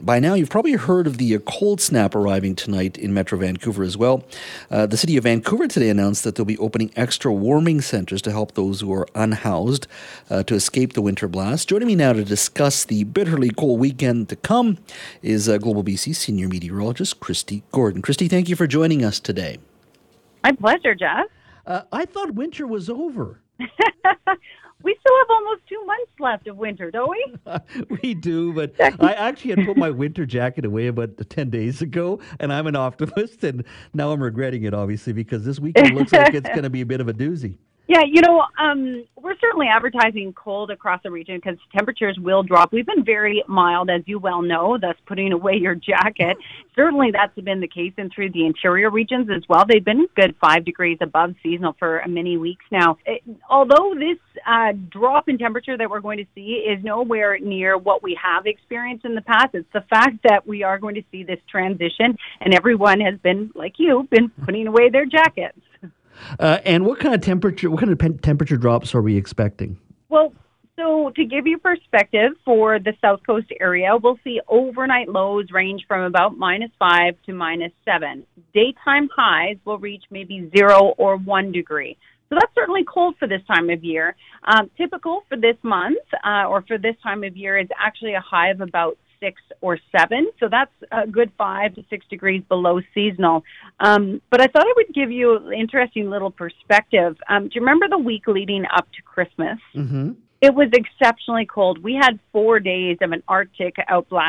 by now you've probably heard of the cold snap arriving tonight in Metro Vancouver as well. The City of Vancouver today announced that they'll be opening extra warming centers to help those who are unhoused to escape the winter blast. Joining me now to discuss the bitterly cold weekend to come is Global BC senior meteorologist Christy Gordon. Christy, thank you for joining us today. My pleasure, Jeff. I thought winter was over. We still have almost 2 months left of winter, don't we? We do, but I actually had put my winter jacket away about 10 days ago, and I'm an optimist, and now I'm regretting it, obviously, because this weekend looks like it's going to be a bit of a doozy. Yeah, we're certainly advertising cold across the region because temperatures will drop. We've been very mild, as you well know, thus putting away your jacket. Certainly that's been the case and through the interior regions as well. They've been good 5 degrees above seasonal for many weeks now. Although this drop in temperature that we're going to see is nowhere near what we have experienced in the past, it's the fact that we are going to see this transition, and everyone has been, like you, been putting away their jackets. And what kind of temperature drops are we expecting? Well, so to give you perspective, for the South Coast area, we'll see overnight lows range from about -5 to -7. Daytime highs will reach maybe 0 or 1 degree. So that's certainly cold for this time of year. Typical for this month or for this time of year is actually a high of about 6 or 7. So that's a good 5 to 6 degrees below seasonal. But I thought I would give you an interesting little perspective. Do you remember the week leading up to Christmas? Mm-hmm. It was exceptionally cold. We had 4 days of an Arctic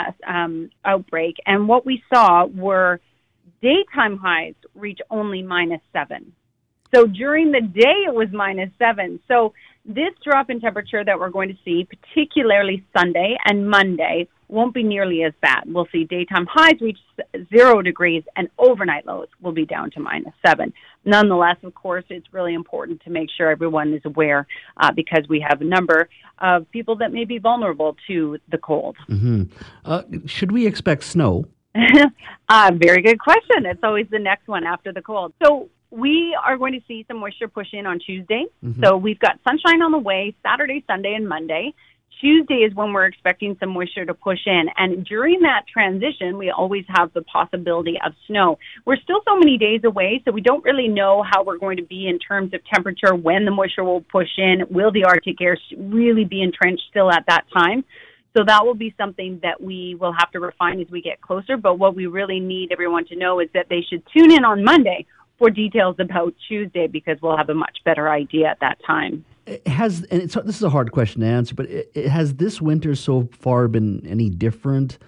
outbreak, and what we saw were daytime highs reach only -7. So during the day, it was -7. So this drop in temperature that we're going to see, particularly Sunday and Monday, won't be nearly as bad. We'll see daytime highs reach 0 degrees and overnight lows will be down to -7. Nonetheless, of course, it's really important to make sure everyone is aware because we have a number of people that may be vulnerable to the cold. Mm-hmm. Should we expect snow? Very good question. It's always the next one after the cold. So we are going to see some moisture push in on Tuesday. Mm-hmm. So we've got sunshine on the way Saturday, Sunday, and Monday. Tuesday is when we're expecting some moisture to push in. And during that transition, we always have the possibility of snow. We're still so many days away, so we don't really know how we're going to be in terms of temperature, when the moisture will push in. Will the Arctic air really be entrenched still at that time? So that will be something that we will have to refine as we get closer. But what we really need everyone to know is that they should tune in on Monday for details about Tuesday because we'll have a much better idea at that time. This is a hard question to answer, but has this winter so far been any different?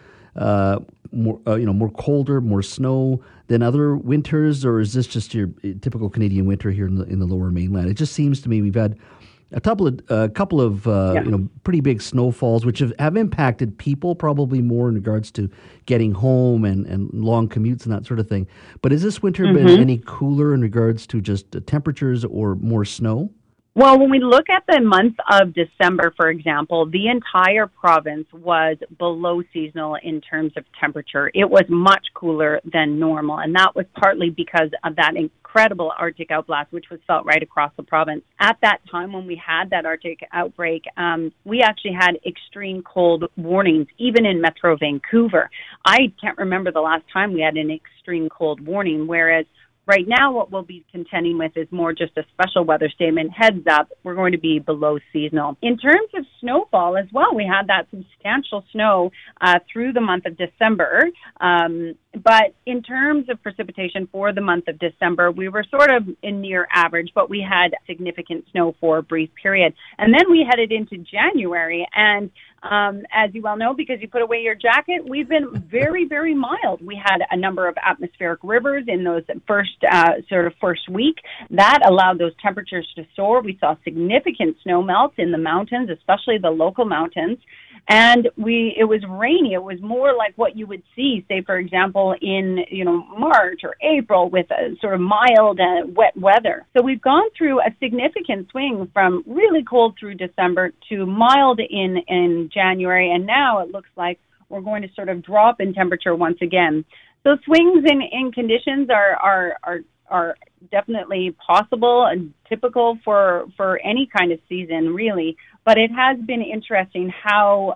More colder, more snow than other winters, or is this just your typical Canadian winter here in the Lower Mainland? It just seems to me we've had a couple of pretty big snowfalls, which have impacted people probably more in regards to getting home and long commutes and that sort of thing. But has this winter been any cooler in regards to just temperatures or more snow? Well, when we look at the month of December, for example, the entire province was below seasonal in terms of temperature. It was much cooler than normal, and that was partly because of that incredible Arctic outblast, which was felt right across the province. At that time, when we had that Arctic outbreak, we actually had extreme cold warnings, even in Metro Vancouver. I can't remember the last time we had an extreme cold warning, whereas right now, what we'll be contending with is more just a special weather statement. Heads up, we're going to be below seasonal. In terms of snowfall as well, we had that substantial snow through the month of December. But in terms of precipitation for the month of December, we were sort of in near average, but we had significant snow for a brief period. And then we headed into January, and as you well know, because you put away your jacket, we've been very, very mild. We had a number of atmospheric rivers in those first week. That allowed those temperatures to soar. We saw significant snow melts in the mountains, especially the local mountains. And it was rainy. It was more like what you would see, say, for example, in March or April with a sort of mild wet weather. So we've gone through a significant swing from really cold through December to mild in January, and now it looks like we're going to sort of drop in temperature once again. So swings in conditions are definitely possible and typical for any kind of season, really. But it has been interesting how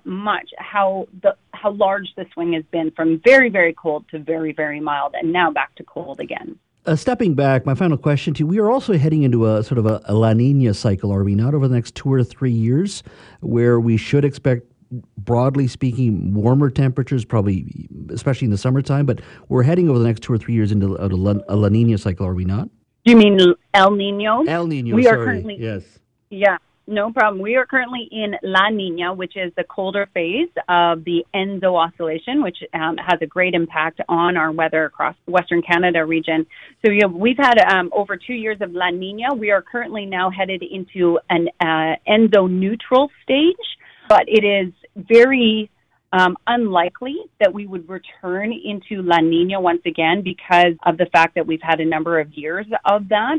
large the swing has been from very, very cold to very, very mild, and now back to cold again. Stepping back, my final question to you, we are also heading into a sort of a La Nina cycle, are we not, over the next 2 or 3 years, where we should expect, broadly speaking, warmer temperatures, probably, especially in the summertime, but we're heading over the next 2 or 3 years into a La Nina cycle, are we not? You mean El Nino? El Nino, we sorry. Are currently, yes. Yeah. No problem. We are currently in La Nina, which is the colder phase of the Enso oscillation, which has a great impact on our weather across the Western Canada region. So we've had over 2 years of La Nina. We are currently now headed into an Enso neutral stage, but it is very unlikely that we would return into La Nina once again because of the fact that we've had a number of years of that.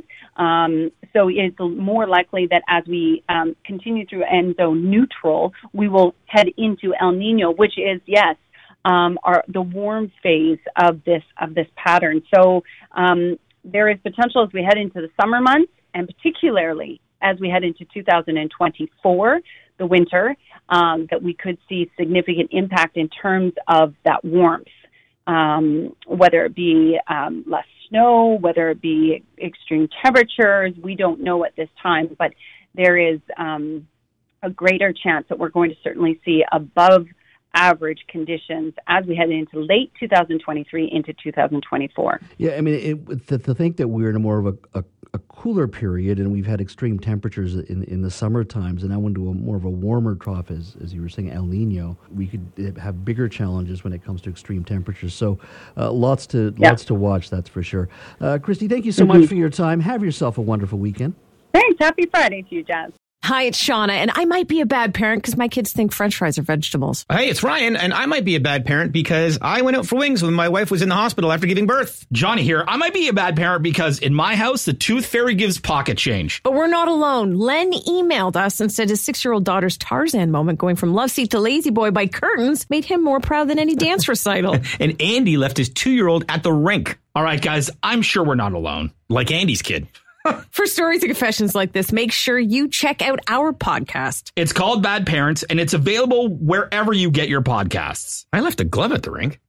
So it's more likely that as we continue through Enso neutral, we will head into El Nino, which is, yes, the warm phase of this pattern. So there is potential as we head into the summer months, and particularly as we head into 2024, the winter, that we could see significant impact in terms of that warmth, whether it be less snow, whether it be extreme temperatures. We don't know at this time, but there is a greater chance that we're going to certainly see above average conditions as we head into late 2023 into 2024. Yeah, I mean, to think that we're in a more of a cooler period and we've had extreme temperatures in the summer times and now into a more of a warmer trough, as you were saying, El Nino, we could have bigger challenges when it comes to extreme temperatures. So lots to watch, that's for sure. Christy, thank you so much for your time. Have yourself a wonderful weekend. Thanks. Happy Friday to you, Jazz. Hi, it's Shauna, and I might be a bad parent because my kids think French fries are vegetables. Hey, it's Ryan, and I might be a bad parent because I went out for wings when my wife was in the hospital after giving birth. Johnny here. I might be a bad parent because in my house, the tooth fairy gives pocket change. But we're not alone. Len emailed us and said his 6-year-old daughter's Tarzan moment going from love seat to lazy boy by curtains made him more proud than any dance recital. And Andy left his 2-year-old at the rink. All right, guys, I'm sure we're not alone. Like Andy's kid. For stories and confessions like this, make sure you check out our podcast. It's called Bad Parents, and it's available wherever you get your podcasts. I left a glove at the rink.